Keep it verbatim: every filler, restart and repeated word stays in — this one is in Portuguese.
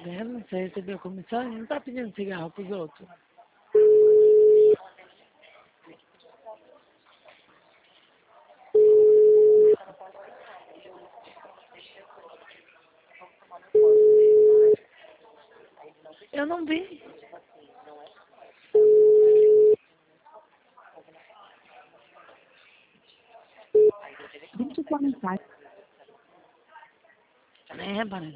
É, não sei, recebeu comissão, ele não tá pedindo cigarro pros outros. Eu não vi. Deixe sua mensagem. Nem reparei.